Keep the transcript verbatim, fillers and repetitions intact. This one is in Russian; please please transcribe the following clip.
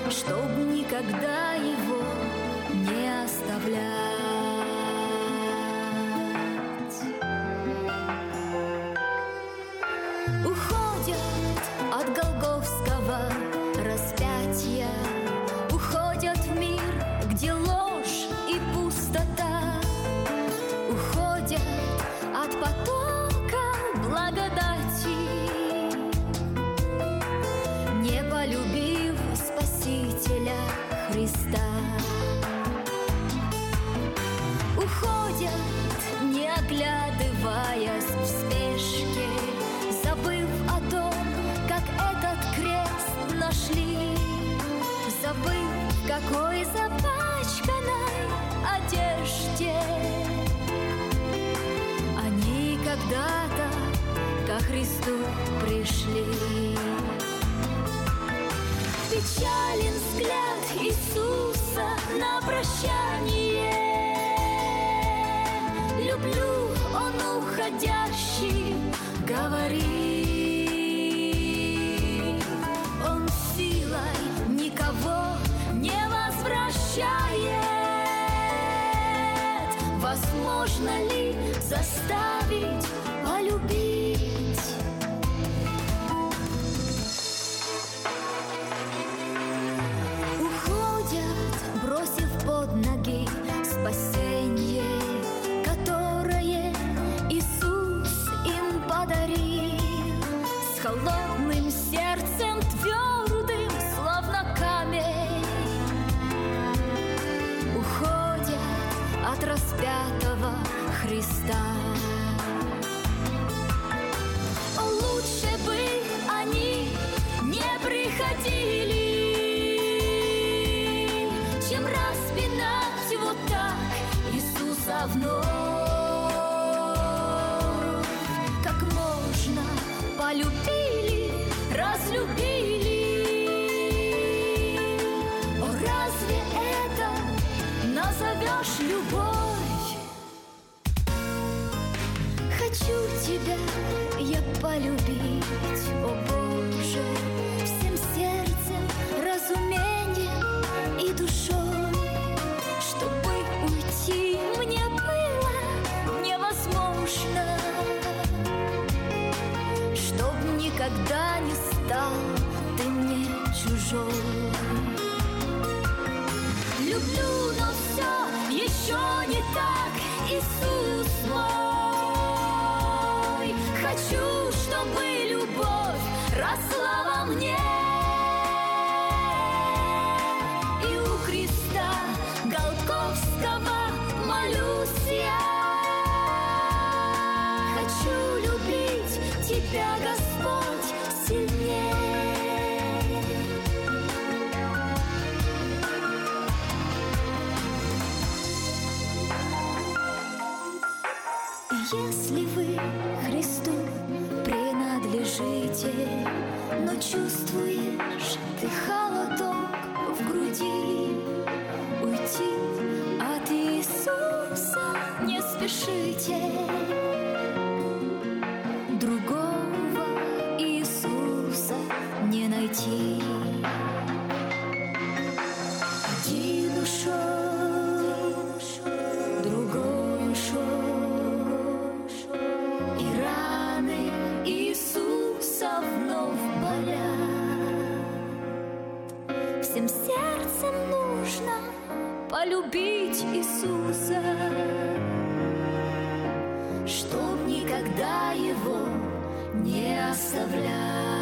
чтоб никогда его не оставлять. Уходят от голгофского распятия, уходят в мир, где ложь и пустота, уходят от потока благодати, не полюбив Спасителя Христа. Уходят, не оглядываясь в спешке, забыв о том, как этот крест нашли, забыв, в какой запачканной одежде они когда-то ко Христу пришли. Печален взгляд Иисуса на прощание. Люблю, Он уходящий говорит. Он силой никого не возвращает. Возможно ли заставить полюбить? Уходят, бросив под ноги спасение, которое Иисус им подарил, с холодным сердцем твердым, словно камень. Уходят от распятого Христа. О, лучше бы они не приходили, чем распинать вот так Иисуса вновь. Как можно полюбили, разлюбили. О, разве это назовешь любовь? Хочу тебя я полюбить, о Боже, всем сердцем, разумением и душой, чтобы уйти мне было невозможно, чтоб никогда не стал ты мне чужой. Люблю, но все еще не так, Иисус мой. Хочу, чтобы любовь росла во мне, и у креста Голгофского молюсь я. Хочу любить Тебя, Господь, сильнее. Если вы Христу принадлежите, но чувствуешь ты холодок в груди, уйти от Иисуса не спешите. Другого Иисуса не найти. Один ушел, другой ушел, и раны Иисуса вновь болят. Всем сердцем нужно полюбить Иисуса, чтоб никогда его не оставлять.